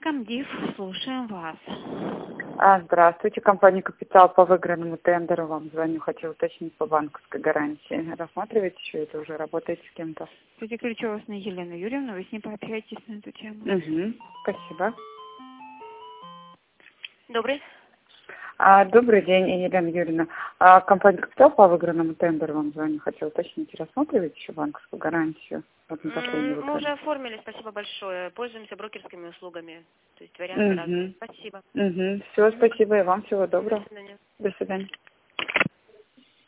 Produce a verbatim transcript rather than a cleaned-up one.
Комдив, слушаем вас. А, здравствуйте, компания «Капитал» по выигранному тендеру. Вам звоню, хочу уточнить по банковской гарантии. Рассматриваете еще это, уже работаете с кем-то? Переключу вас на Елену Юрьевну, вы с ней пообщаетесь на эту тему. Угу, спасибо. Добрый. А, добрый день, Елена Юрьевна. А, компания «Капитал» по выигранному тендеру. Вам звоню, хочу уточнить. Рассматриваете еще банковскую гарантию? Вот на такой не Мы уже оформили, спасибо большое. Пользуемся брокерскими услугами. То есть варианты угу. разные. Спасибо. Угу. Все, спасибо и вам всего доброго. До свидания. До свидания.